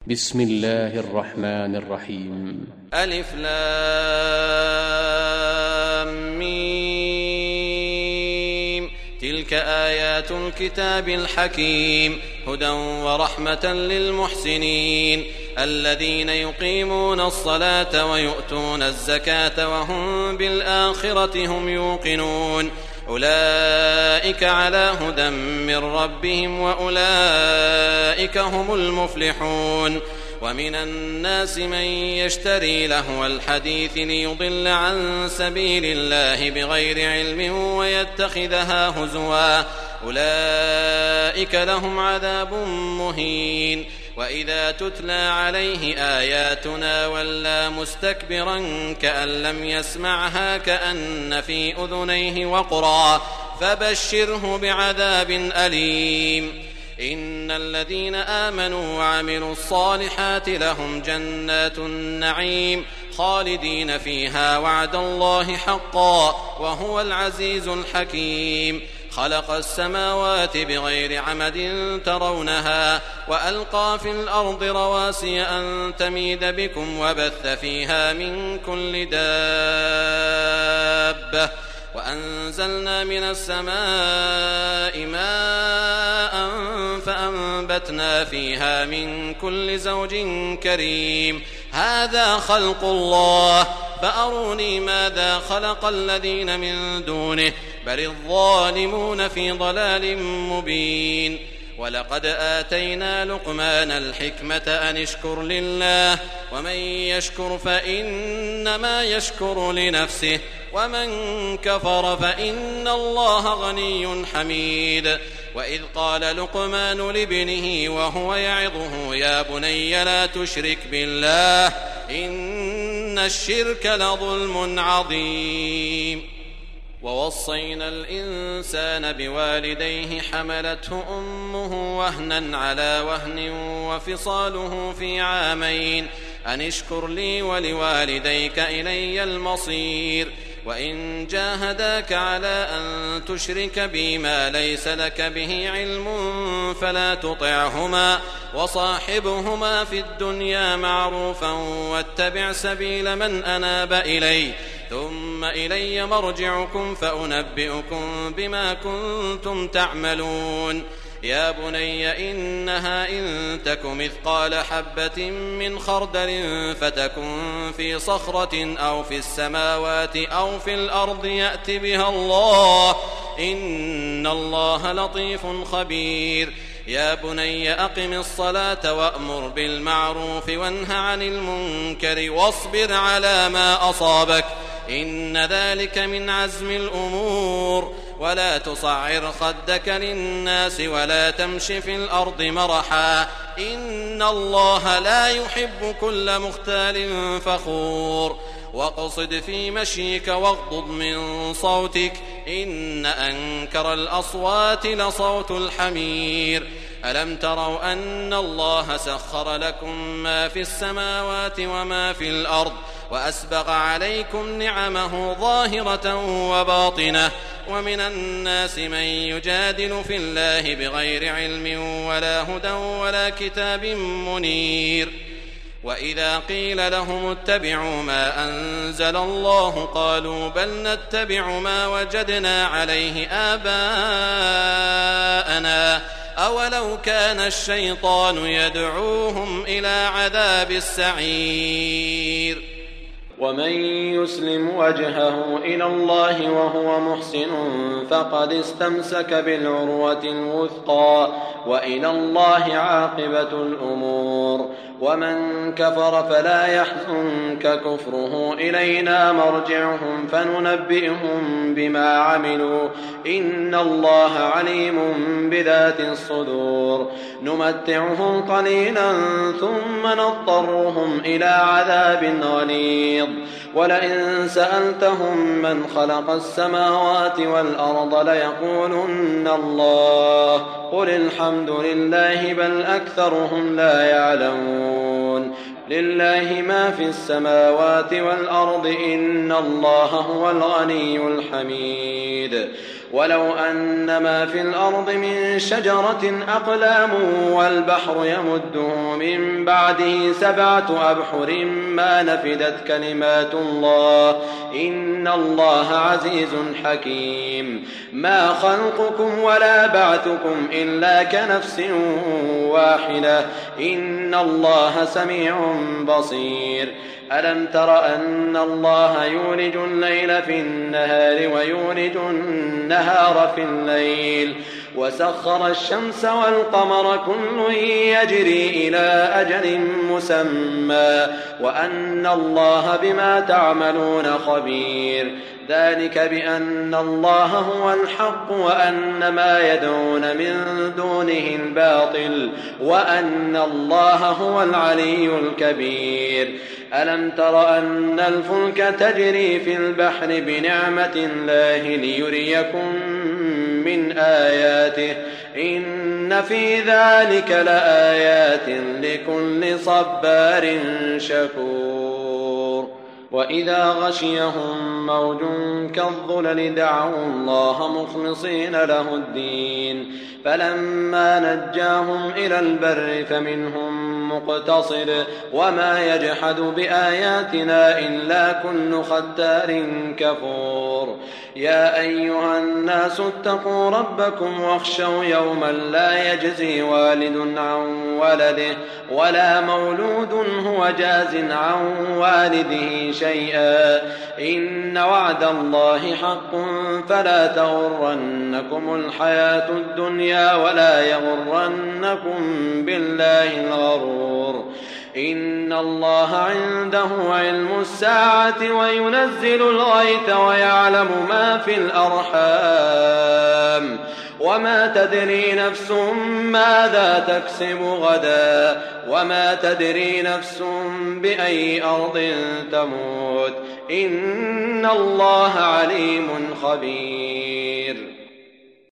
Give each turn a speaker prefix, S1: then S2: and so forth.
S1: بسم الله الرحمن الرحيم.
S2: ألف لام ميم. تلك آيات الكتاب الحكيم هدى ورحمة للمحسنين الذين يقيمون الصلاة ويؤتون الزكاة وهم بالآخرة هم يوقنون أولئك على هدى من ربهم وأولئك هم المفلحون. ومن الناس من يشتري لهو الحديث ليضل عن سبيل الله بغير علم ويتخذها هزوا أولئك لهم عذاب مهين. وإذا تتلى عليه آياتنا ولى مستكبرا كأن لم يسمعها كأن في أذنيه وقرا فبشره بعذاب أليم. إن الذين آمنوا وعملوا الصالحات لهم جنات النعيم خالدين فيها وعد الله حقا وهو العزيز الحكيم. خلق السماوات بغير عمد ترونها وألقى في الأرض رواسي أن تميد بكم وبث فيها من كل دابة وأنزلنا من السماء ماء فأنبتنا فيها من كل زوج كريم. هذا خلق الله فأروني ماذا خلق الذين من دونه بل الظالمون في ضلال مبين. ولقد آتينا لقمان الحكمة أن اشكر لله ومن يشكر فإنما يشكر لنفسه ومن كفر فإن الله غني حميد. وإذ قال لقمان لابنه وهو يعظه يا بني لا تشرك بالله إن الشرك لظلم عظيم. ووصينا الإنسان بوالديه حملته أمه وهنا على وهن وفصاله في عامين أن اشكر لي ولوالديك إلي المصير. وإن جاهداك على أن تشرك بي ما ليس لك به علم فلا تطعهما وصاحبهما في الدنيا معروفا واتبع سبيل من أناب إلي ثم إلي مرجعكم فأنبئكم بما كنتم تعملون. يا بني إنها إن تك مثقال حبة من خردل فتكن في صخرة أو في السماوات أو في الأرض يأت بها الله إن الله لطيف خبير. يا بني أقم الصلاة وأمر بالمعروف وانه عن المنكر واصبر على ما أصابك إن ذلك من عزم الأمور. ولا تصعر خدك للناس ولا تمش في الأرض مرحا إن الله لا يحب كل مختال فخور. واقصد في مشيك واغضض من صوتك إن أنكر الأصوات لصوت الحمير. ألم تروا أن الله سخر لكم ما في السماوات وما في الأرض وأسبغ عليكم نعمه ظاهرة وباطنة ومن الناس من يجادل في الله بغير علم ولا هدى ولا كتاب منير. وإذا قيل لهم اتبعوا ما أنزل الله قالوا بل نتبع ما وجدنا عليه آباءنا أولو كان الشيطان يدعوهم إلى عذاب السعير.
S3: ومن يسلم وجهه إلى الله وهو محسن فقد استمسك بالعروة الوثقى وإلى الله عاقبة الأمور. ومن كفر فلا يحزنك كفره إلينا مرجعهم فننبئهم بما عملوا إن الله عليم بذات الصدور. نمتعهم قليلا ثم نضطرهم إلى عذاب غليظ. ولئن سألتهم من خلق السماوات والأرض ليقولن الله قل الحمد لله بل أكثرهم لا يعلمون. لله ما في السماوات والأرض إن الله هو الغني الحميد. ولو أن ما في الأرض من شجرة أقلام والبحر يمده من بعده 7 أبحر ما نفدت كلمات الله إن الله عزيز حكيم ما خلقكم ولا بعثكم إلا كنفس واحدة إن الله سميع بصير ألم تر أن الله يولج الليل في النهار ويولج النهار في الليل وسخر الشمس والقمر كل يجري إلى أجل مسمى وأن الله بما تعملون خبير ذلك بأن الله هو الحق وأن ما يدعون من دونه الباطل وأن الله هو العلي الكبير ألم تر أن الفلك تجري في البحر بنعمة الله ليريكم من آياته إن في ذلك لآيات لكل صبار شكور وإذا غشيهم موج كالظلل دعوا الله مخلصين له الدين فلما نجاهم إلى البر فمنهم مقتصد وما يجحد بآياتنا إلا كل ختار كفور يا أيها الناس اتقوا ربكم واخشوا يوما لا يجزي والد عن ولده ولا مولود هو جاز عن والده شيئا إن وعد الله حق فلا تغرنكم الحياة الدنيا ولا يغرنكم بالله الغرور إن الله عنده علم الساعة وينزل الغيث ويعلم ما في الأرحام وما تدري نفس ماذا تكسب غدا وما تدري نفس بأي أرض تموت إن الله عليم خبير